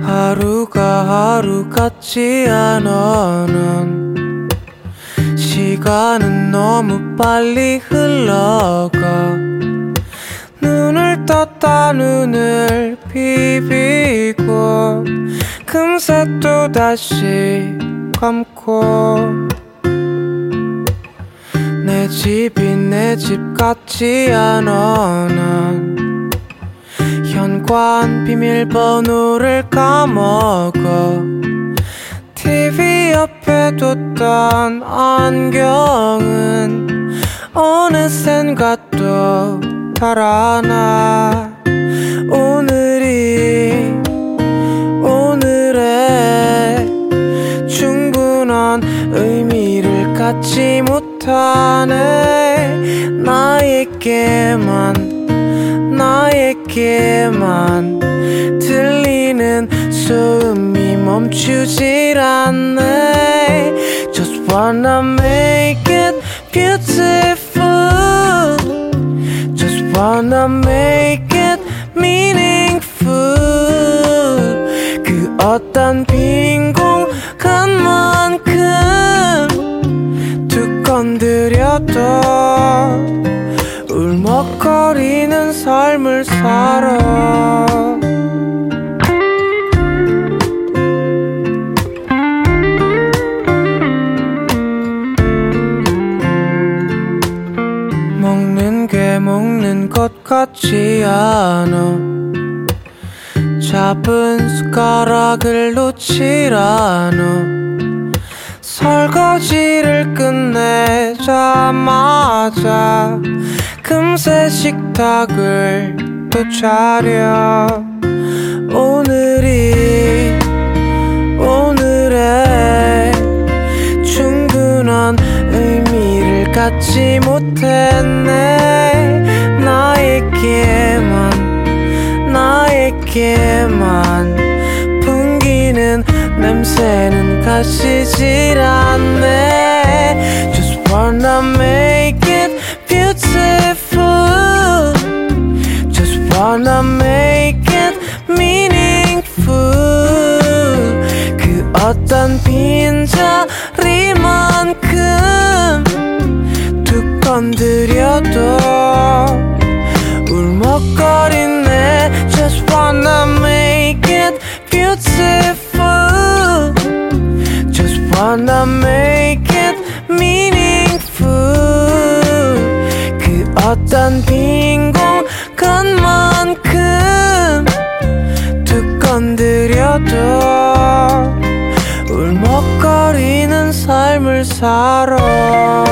하루가 하루 같지 않아. 넌 시간은 너무 빨리 흘러가. 눈을 떴다 눈을 비비고 금세 또 다시 감고. 내 집이 내 집 같지 않아. 난 현관 비밀번호를 까먹어. TV 옆에 뒀던 안경은 어느샌가 또 달아나. 오늘의 충분한 의미를 갖지 못하네. 나에게만 들리는 소음이 멈추질 않네. Just wanna make it beautiful. Just wanna make it meaningful. 그 어떤 빈 공간만큼 툭 건드려도 울먹거리는 삶을 살아. 먹는 게 먹는 것 같지 않아. 잡은 숟가락을 놓질 않아. 설거지를 끝내자마자 금세 식탁을 또 차려. 오늘의 충분한 의미를 갖지 못했네. 나에게만 풍기는 냄새는 가시질 않네. Just wanna make it beautiful. Just wanna make it meaningful. 그 어떤 빈자리만큼 툭 건드려도 울먹거리네. Just wanna make it beautiful. Just wanna make it meaningful. 그 어떤 빈 공간만큼 툭 건드려도 울먹거리는 삶을 살아.